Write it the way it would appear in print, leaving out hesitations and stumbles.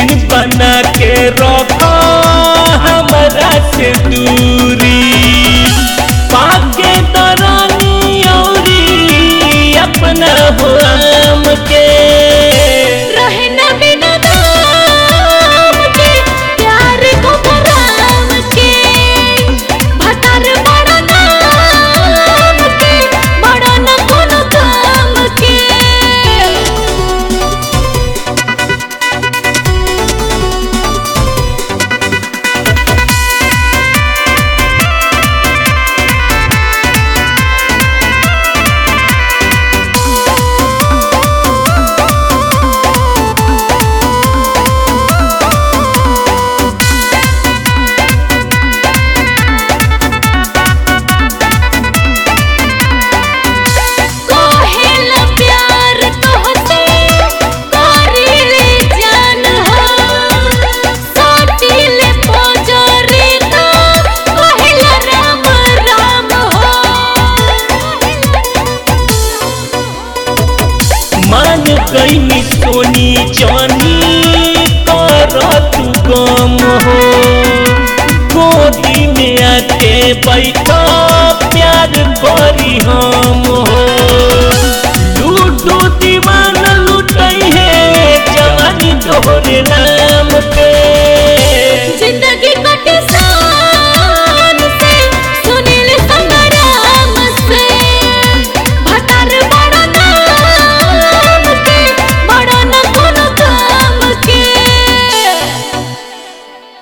दिन बना के रखो हमरा से दूरी पाके दरानी औरी अपना हो आम के रहना बिना नाम के प्यार को बराम के भतार बड़ा नाम के बड़ा न कोनो काम के मान गईनी सोनी जानी कर तू गम हो गोदी में आके बैठा प्यार करी हम हो लूटू दीवाना लुटई है जवानी तोहरे